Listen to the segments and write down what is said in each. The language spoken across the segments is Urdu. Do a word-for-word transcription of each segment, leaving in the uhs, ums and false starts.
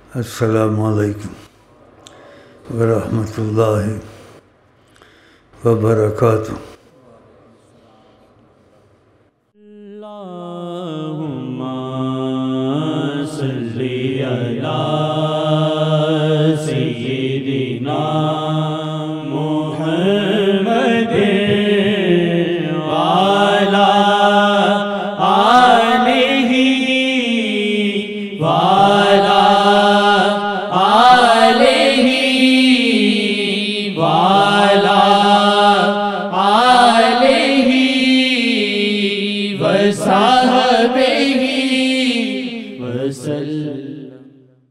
السلام علیکم ورحمۃ اللہ وبرکاتہ۔ اللہم صلی علی سیدنا محمد وعلی آلہ وعلی آلہ وعلی آلہ وصحبہ وسلم۔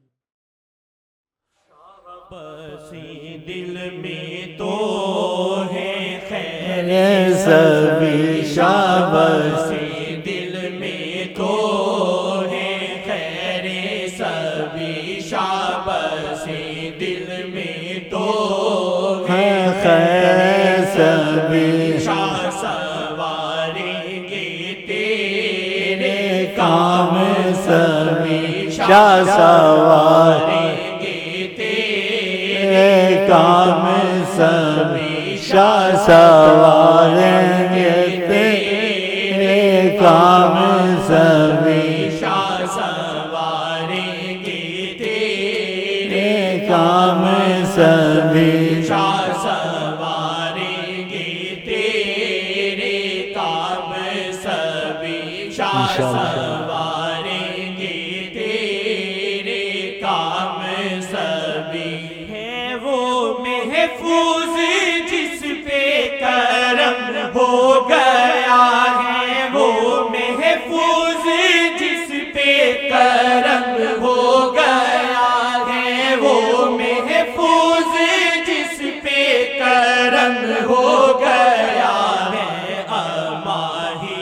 شاباسی دل میں تو ہے خیر سبھی، شاباسی دل میں تو ہے خیر سبھی، شاباسی دل میں تو ہے خیر سبھی، شاہ سواریں گے تیرے کام سبھی، شاہ سواریں گے تیرے کام سبھی، شاہ سواریں گے تیرے کام سبھی، شاہ سواریں گے تیرے کام سبھی، شاہ سواریں گے تیرے کام سبھی، شاہ سواریں گے تیرے کام سبھی۔ ہے وہ محفوظ جس پہ کرم ہو گیا، ہے وہ محفوظ جس پہ کرم ہو گیا، ہے وہ محفوظ جس پہ کرم ہو گیا، ہے اماہی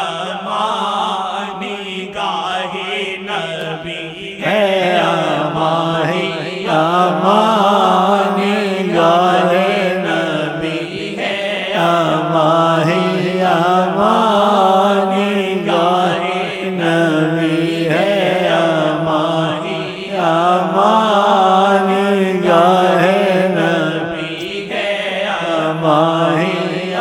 امانی گاہ نبی، ہے اماہی امانی گاہ نبی، ہے اماہی امانی گاہ نبی، ہے اماہی امانی گاہ نبی، ہے اماہی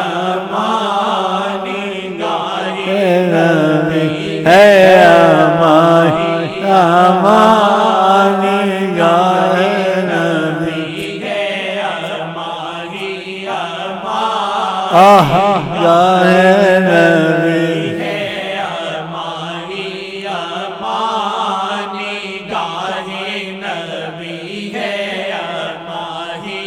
امانی گاہ نبی، ہے اماہی امانی گاہ نبی، ہے اماہی امانی گاہ نبی، ہے اماہی امانی گاہ نبی، ہے اماہی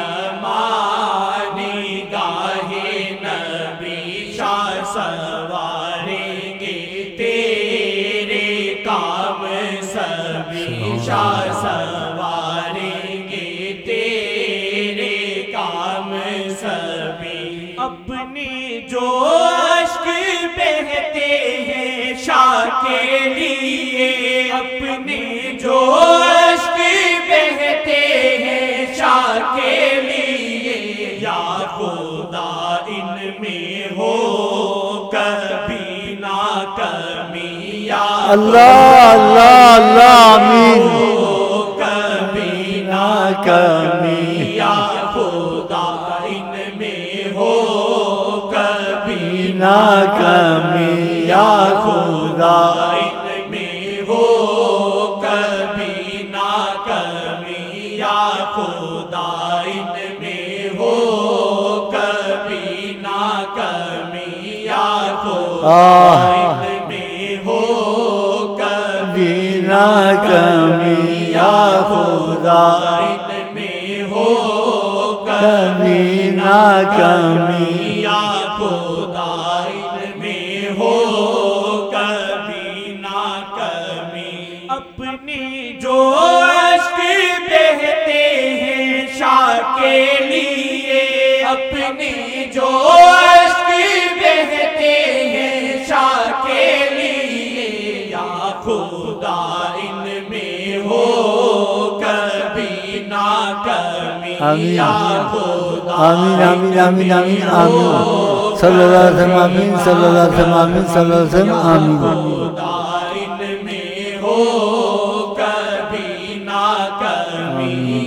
امانی گاہ نبی، شاہ سواریں گے تیرے کام سبھی، شاہ سواریں گے تیرے کام سبھی۔ اپنے جو اشک بہتے ہیں شاہ کے لیے، اپنے جو اشک بہتے ہیں شاہ کے لیے، یا خدا ان میں ہو کبھی نہ کمی، یا اللہ اللہ اللہ آمین۔ ہو کبھی نہ کمی، یا خدا ان میں ہو کبھی نہ کمی، یا خدا ان میں ہو کبھی نہ کمی، یا خدا ان میں ہو کبھی نہ کمی، یا خدا ان میں ہو کبھی نہ کمی، یا خدا ان میں ہو کبھی نہ کمی، یا خدا ان میں ہو کبھی نہ کمی۔ اپنے جو اشک بہتے ہیں شاہ کے لیے، اپنے جو اشک بہتے ہیں شاہ کے لیے، یا خدا ان میں ہو کبھی نہ کمی، یا خدا آمین آمین آمین آمین آمین صلی اللہ علیہ وسلم آمین صلی اللہ علیہ وسلم آمین صلی اللہ علیہ وسلم آمین۔ خدا ان میں ہو کبھی نہ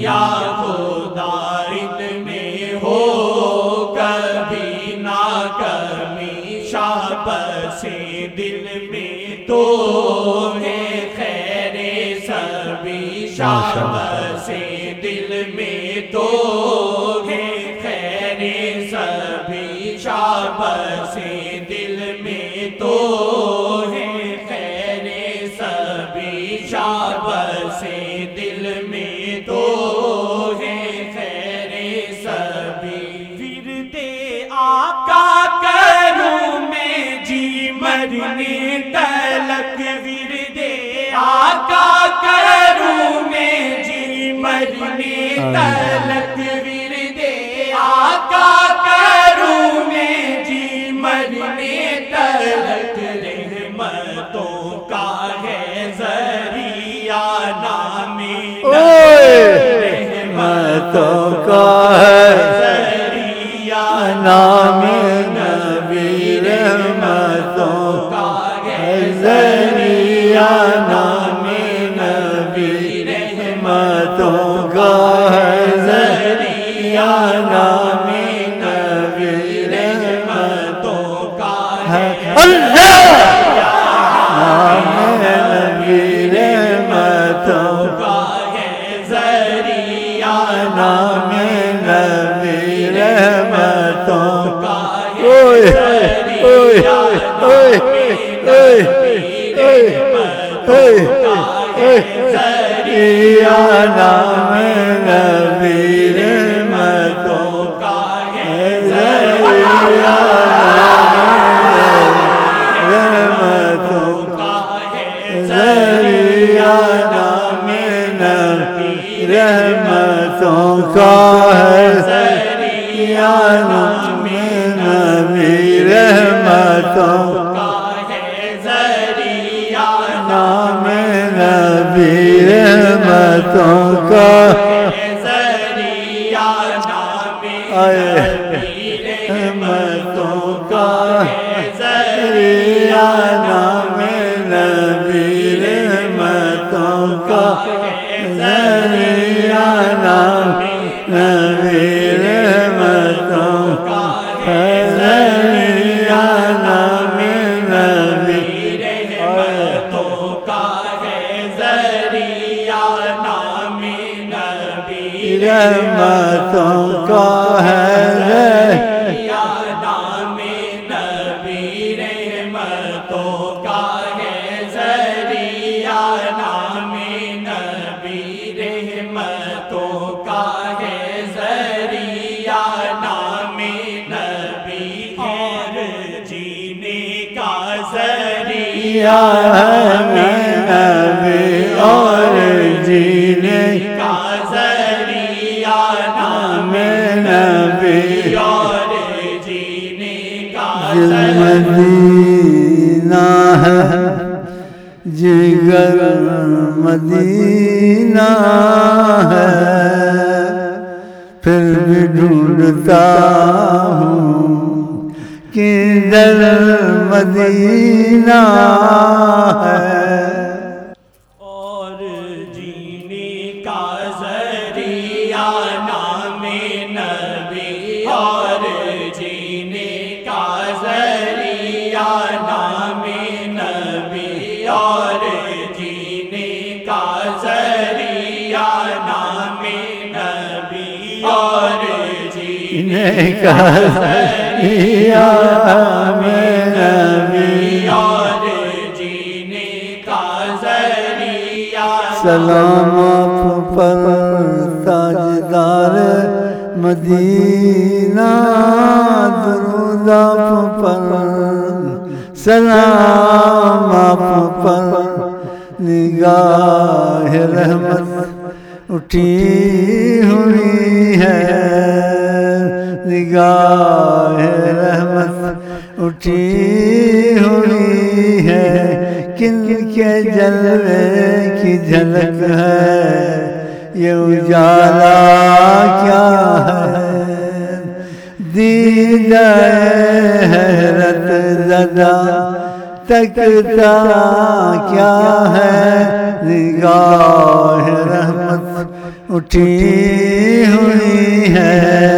یا خدا ان میں ہو کبھی نہ کمی شاباش دل میں تو ہے خیر سبھی شاباش دل میں تو ہے خیر سبھی شاباش دل میں تو ہے خیر سبھی شاباش دل میں تو ہے خیر سبھی ورد آقا کروں میں جی مرنے تلک ورد آقا کروں میں جی مرنے تلک ورد آقا کروں میں جی مرنے تلک رحمتوں کا ہے ذریعہ نام رحمتوں کا ہے ذریعہ نام نبی رحمتوں کا ہے ذریعہ نام نبی رحمتوں کا ہے ذریعہ نام نبی رحمتوں کا ہے اللہ نام نبی رحمتوں کا ہے ذریعہ نام نبی رحمتوں کا اوئے اوئے اوئے اوئے اوئے ذریعہ نام نبی رحمتوں کا ہے ذریعہ رحمتوں کا ہے ذریعہ نام نبی رحمتوں کا ہے ذریعہ نام نبی رحمتوں کا ہے ذریعہ نام نبی رحمتوں کا ہے ذریعہ نام نبی رحمتوں کا ذریعہ نام نبی رحمتوں کا ذریعہ نام نبی رحمتوں کا ذریعہ نام نبی رحمتوں کا ہے ذریعہ نام نبی رحمتوں کا ہے ذریعہ نام نبی رحمتوں کا ہے ذریعہ نام نبی رحمتوں کا ہے ذریعہ نام نبی اور جینے کا ذریعہ نبی اور جینے کا ذریعہ نام نبی اور جینے کا مدینہ ہے جگر مدینہ ہے پھر بھی ڈھونڈتا ہوں کدھر مدینہ ہے اور جینے کا ذریعہ نام نبی اور جینے کا ذریعہ نام نبی اور جینے کا ذریعہ نام نبی اور جینے کا ذریعہ میں نبی اور جینے کا ذریعہ سلام آپ پر تاجدار مدینہ درود آپ پر سلام آپ پر نگاہ رحمت اٹھی ہوئی ہے نگاہ رحمت اٹھی ہوئی ہے کن کے جلوے کی جھلک ہے یہ اجالا کیا ہے دیدہ حیرت زدہ تکتا کیا ہے نگاہ رحمت اٹھی ہوئی ہے،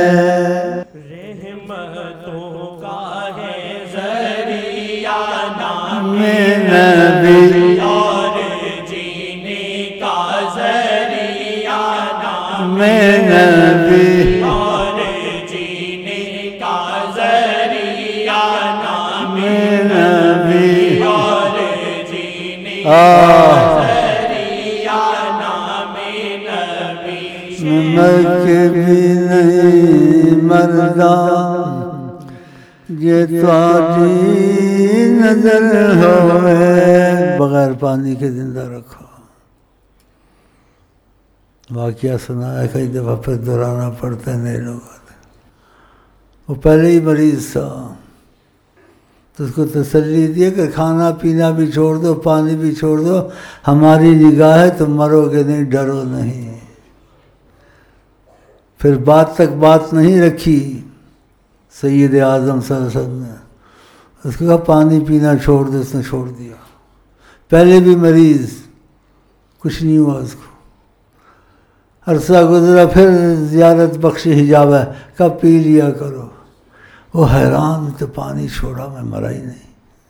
رحمتوں کا ہے ذریعہ نام نبی، اور جینے کا ذریعہ نام نبی، اور جینے کا ذریعہ نام نبی، اور جینے آہ ذریعہ نام نبی مر کے بھی نہیں مردہ یہ تواجی نظر ہوئے، بغیر پانی کے زندہ رکھو۔ واقعہ سنا ہے کئی دفعہ، پھر دہرانا پڑتا ہے نئے لوگوں کو۔ وہ پہلے ہی مریض تھا تو اس کو تسلی دی کہ کھانا پینا بھی چھوڑ دو، پانی بھی چھوڑ دو، ہماری نگاہ ہے تم مرو گے نہیں، ڈرو نہیں۔ پھر بات تک بات نہیں رکھی سید اعظم صلی اللہ علیہ وسلم نے، اس کو کہا پانی پینا چھوڑ دو، اس نے چھوڑ دیا۔ پہلے بھی مریض، کچھ نہیں ہوا اس کو۔ عرصہ گزرا، پھر زیارت بخش حجاب ہے، کب پی لیا کرو۔ وہ حیران، تو پانی چھوڑا میں مرا ہی نہیں۔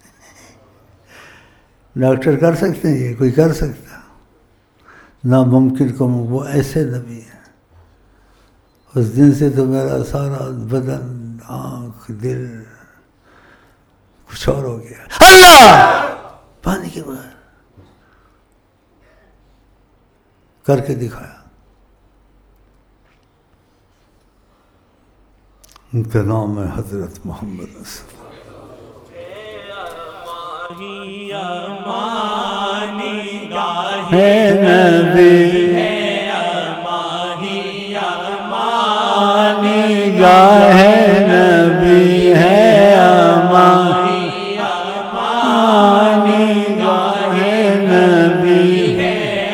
ڈاکٹر کر سکتے ہیں یہ؟ کوئی کر سکتا؟ ناممکن کو وہ ایسے نبی ہیں۔ اس دن سے تو میرا سارا بدن، آنکھ، دل کچھ اور ہو گیا۔ اللہ پانی کے بغیر کر کے دکھایا۔ ان کا نام ہے حضرت محمد رسول اللہ۔ ہے نبی، نگاہ نبی ہے امان، نگاہ نبی ہے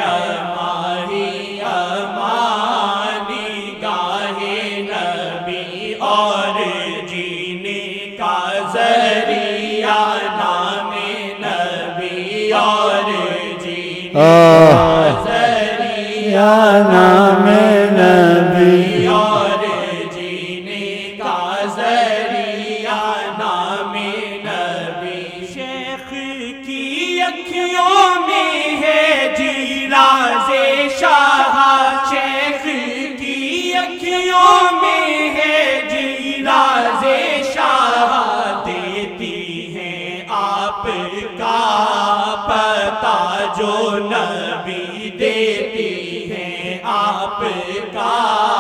اور جینے کا ذریعہ نام نبی، اور جینے کا ذریعہ نام نبی، اور جینے کا ذریعہ نام نبی۔ شیخ کی اکھیوں میں ہے جی راز شاہ، شیخ کی اکھیوں میں ہے جی راز شاہ، دیتی ہیں آپ کا پتہ جو نبی دیتی ہیں آپ کا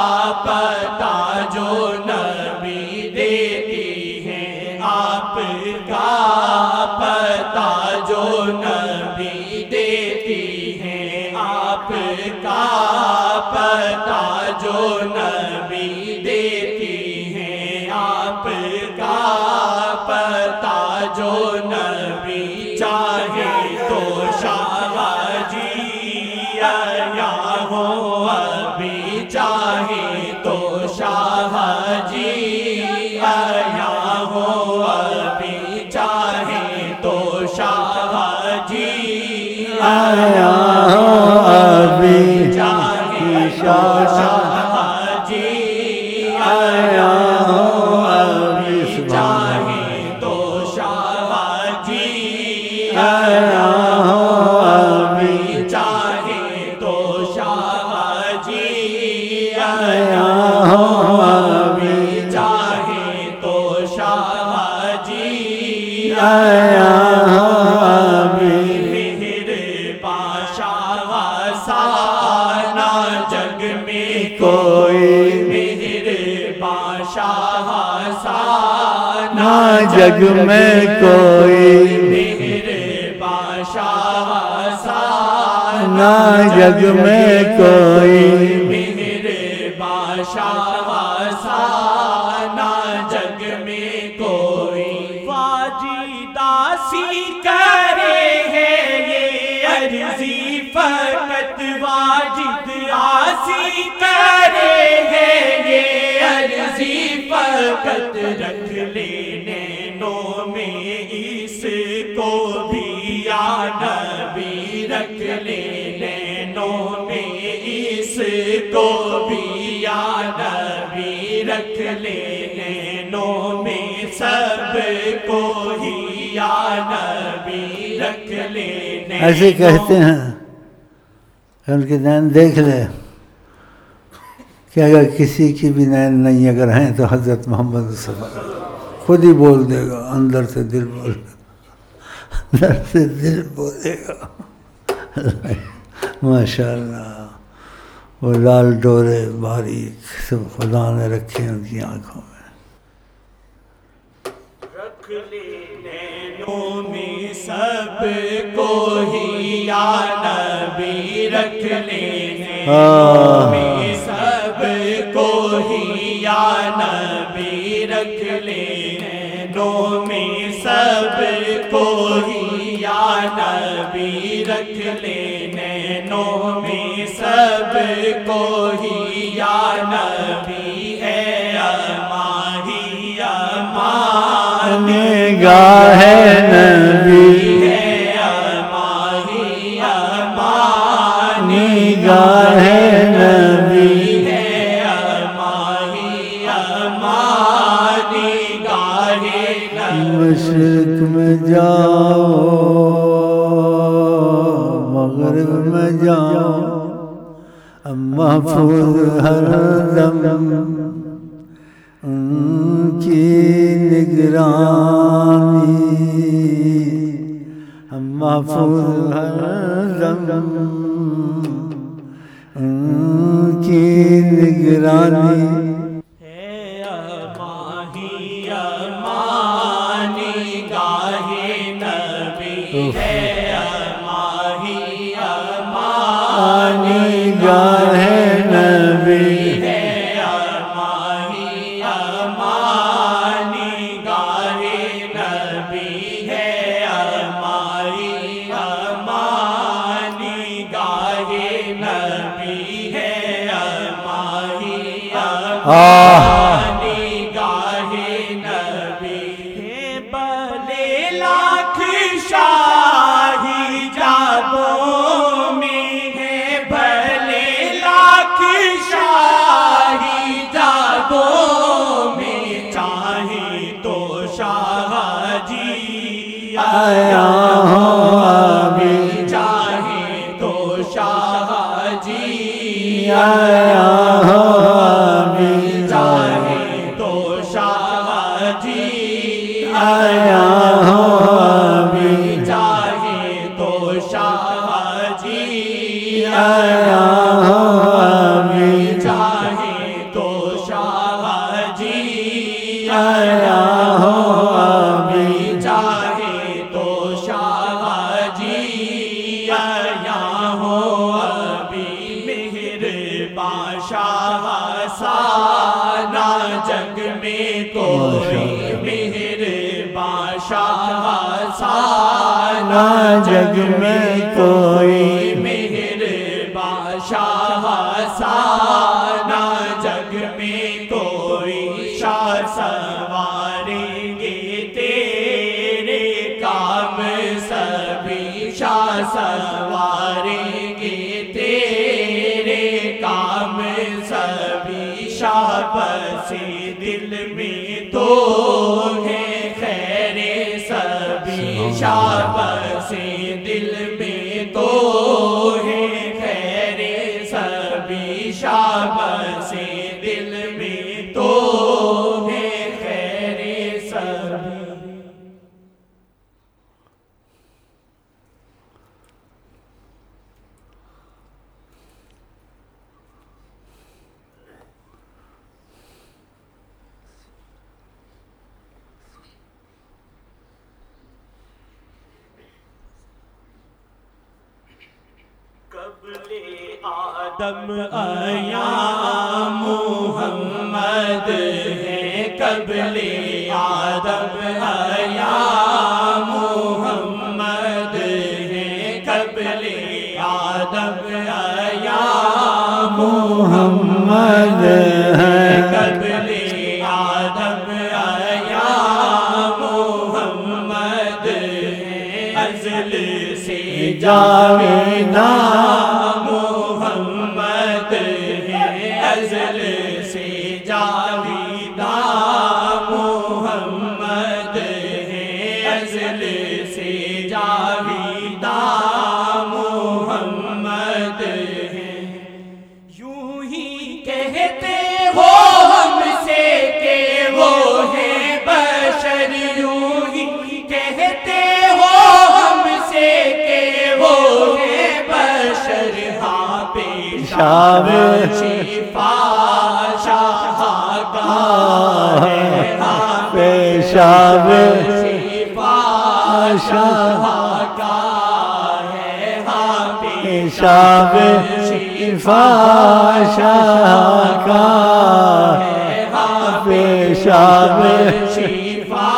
پتہ جو نبی دیتی ہیں آپ کا پتہ جو نبی دیتی ہیں آپ کا پتہ جو نبی دیتی ہیں آپ کا پتہ جو نبی۔ چاہے تو شاہ جی آیا ہو ابھی، چاہے تو شاہ جی آیا ہو ابھی، چاہے تو شاہ جی آیا ہو ابھی، چاہے تو شاہ جی آیا ہو ابھی، چاہے تو شاہ جی آیا ہو ابھی، چاہے تو شاہ جی آیا ہو ابھی، چاہے تو شاہ جی آیا ہو ابھی۔ مہر بادشاہ سانا جگ میں کوئی، مہر بادشاہ سانا جگ میں کوئی، مہر بادشاہ سانا جگ میں کوئی، مہر بادشاہ سانا جگ میں کوئی۔ واجد آسی کرے ہے یہ عرضی فقط، واجد آسی کرے ہے یہ عرضی فقط، رکھ لے نینوں میں اس کو بھی یا نبی، رکھ لے نینوں میں اس کو رکھ لے نینوں میں سب کو ہی یا نبی رکھ لے ایسے کہتے ہیں ان کے نین دیکھ لے کہ اگر کسی کی بھی نین نہیں اگر ہیں تو حضرت محمد صلی اللہ علیہ وسلم خود ہی بول دے گا، اندر سے دل بول گا، اندر سے دل بولے گا۔ ماشاء اللہ وہ لال ڈورے باریک سب خدا نے رکھے ان کی آنکھوں میں۔ رکھ لے نینوں میں سب کو ہی یا نبی رکھ لے نینوں میں سب کو ہی یا نبی رکھ لے نینوں میں سب کو ہی یا نبی رکھ لے نینوں میں سب کو ہی یا نبی ہے ماہی امان نگاہ نبی ہے ماہی امان نگاہ نبی ہے ماہی امان نگاہ نبی۔ مشرق میں جاؤ مغرب میں جاؤ محفوظ ہر دم ان کی نگرانی، ہم محفوظ ہر دم ان کی نگرانی۔ ہے ماہی امان نگاہ نبی ہے ماہی امان نگاہ نبی ہے ماہی امان نگاہ نبی ہے ماہی امان نگاہ نبی ہے ماہی امان نگاہ نبی ہے۔ بھلے لاکھ شاہی جادوں میں ہے، بھلے لاکھ شاہی جادوں میں، چاہے تو شاہ جی آیا ہوں ابھی، چاہے تو شاہ جی آیا ہوں ابھی، چاہے تو شاہ جی آیا ہوں ابھی، چاہے تو شاہ جی آیا ہوں ابھی، چاہے تو شاہ جی آیا ہوں ابھی، چاہے تو شاہ جی آیا ہو ابھی۔ مہربان شاہ سانا جگ میں کوئی، مہربان شاہ سانا جگ میں کوئی، مہربان شاہ سانا جگ میں کوئی، شاہ سنواریں گے تیرے کام سبھی، شاہ سنواریں گے تیرے کام سبھی، شاہ بسی دل میں تو ہے خیر سبھی، شاہ بسی دل میں تو ہے خیر سبھی، شاہ بسی دل میں تو ہے خیر سبھی۔ قبل آدم آیا محمد ہے، قبل آدم آیا محمد ہے، قبل آدم آیا محمد ہے، قبل آدم آیا محمد ہے، ازل سے جاویدہ محمد ہے، ازل سے جاویدہ کہتے ہو ہم سے کہ وہ ہے بشر، ہاں پیشاب شفا شاہکار ہے، ہاں پیشاب شفا شاہکار ہے، ہاں پیشاب شفا شاہکار ہے، ہاں پیشاب شفا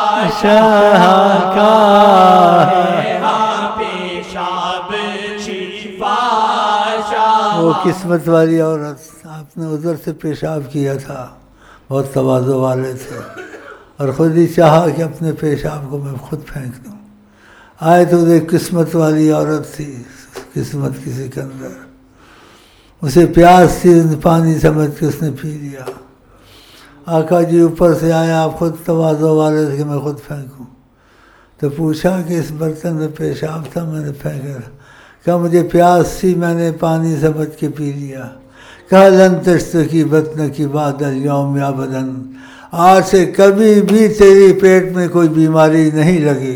شاہکار ہے، ہاں پیشاب شفا شاہکار۔ وہ قسمت والی عورت، آپ نے ادھر سے پیشاب کیا تھا، بہت تواضع والے تھے، اور خود ہی چاہا کہ اپنے پیشاب کو میں خود پھینک دوں۔ آئے تو ایک قسمت والی عورت تھی، قسمت کسی کے اندر، اسے پیاس تھی، پانی سمجھ کے اس نے پی لیا۔ آقا جی اوپر سے آیا، آپ خود تواضع والے تھے کہ میں خود پھینکوں، تو پوچھا کہ اس برتن میں پیشاب تھا، میں نے پھینکا، کہا مجھے پیاس تھی، میں نے پانی سمجھ کے پی لیا۔ کہا لن تشتکی بطنکی بعد اليوم ابدا، آج سے کبھی بھی تیری پیٹ میں کوئی بیماری نہیں لگی۔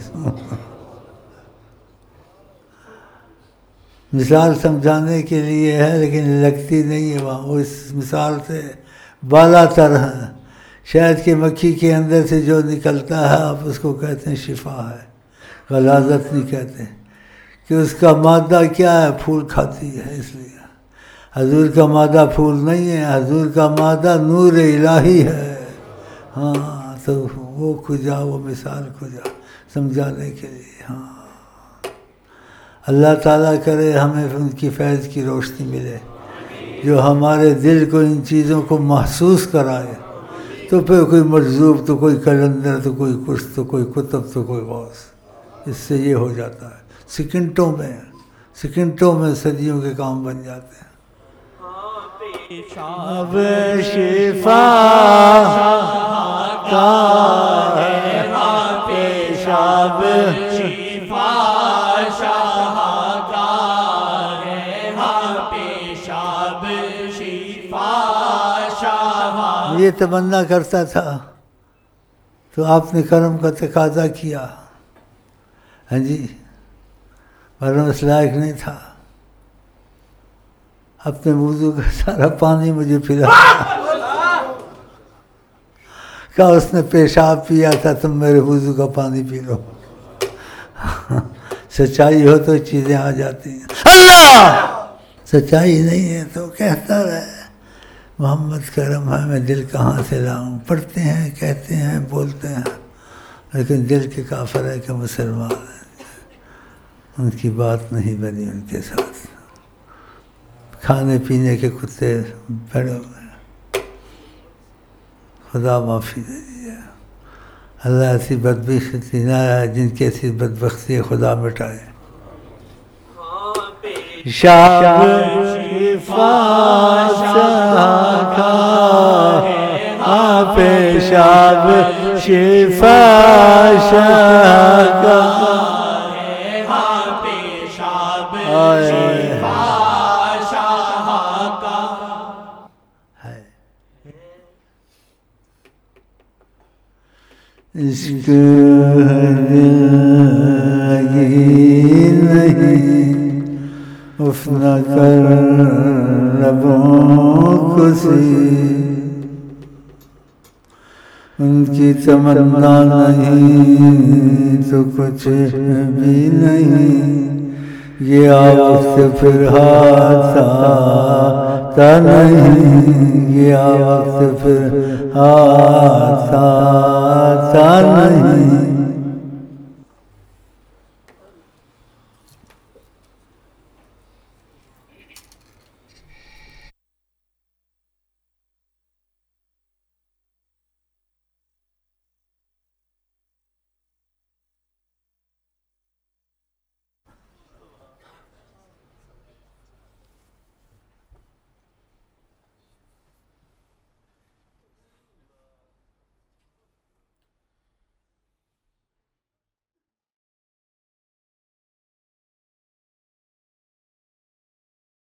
مثال سمجھانے کے لیے ہے لیکن لگتی نہیں ہے وہاں، وہ اس مثال سے بالا تر ہے۔ شہد کی مکھی کے اندر سے جو نکلتا ہے آپ اس کو کہتے ہیں شفا ہے، غلاظت نہیں کہتے، کہ اس کا مادہ کیا ہے، پھول کھاتی ہے، اس لیے حضور کا مادہ پھول نہیں ہے، حضور کا مادہ نور الہی ہے۔ ہاں تو وہ کھجا، وہ مثال کھجا سمجھانے کے لیے۔ ہاں اللہ تعالیٰ کرے ہمیں ان کی فیض کی روشنی ملے، جو ہمارے دل کو ان چیزوں کو محسوس کرائے، تو پھر کوئی مجذوب، تو کوئی کلندر، تو کوئی کچھ، تو کوئی کتب، تو کوئی غوث، اس سے یہ ہو جاتا ہے، سیکنڈوں میں سیکنڈوں میں صدیوں کے کام بن جاتے ہیں۔ پیشاب شفا شاہکار ہے، پیشاب شفا شاہکار ہے، ہاں پیشاب شفا شاہکار۔ یہ تمنا کرتا تھا تو آپ نے کرم کا تقاضا کیا، ہاں جی، ورنہ اس لائق نہیں تھا۔ اپنے وضو کا سارا پانی مجھے پلا، کہا اس نے پیشاب پیا تھا، تم میرے وضو کا پانی پی لو۔ سچائی ہو تو چیزیں آ جاتی ہیں، اللہ سچائی نہیں ہے تو کہتا رہے محمد کرم ہے، میں دل کہاں سے لاؤں۔ پڑھتے ہیں، کہتے ہیں، بولتے ہیں، لیکن دل کے کافر ہے کہ مسلمان ہیں، ان کی بات نہیں بنی ان کے ساتھ، کھانے پینے کے کتے بڑے ہوئے۔ خدا معافی دے دیجیے، اللہ ایسی بدبختی نہ آئے، جن کی ایسی بدبختی خدا مٹائے۔ شاب شفا شاہکار ہے، ہاں پیشاب شفا شاہکار ہے، ہاں پیشاب شفا ہے۔ عشق زندگی نہیں، اف نہ کر لبوں کو سی، ان کی تمنا نہیں تو کچھ بھی نہیں، گیا وقت پھر ہاتھ آتا نہیں، گیا وقت پھر ہاتھ آتا نہیں۔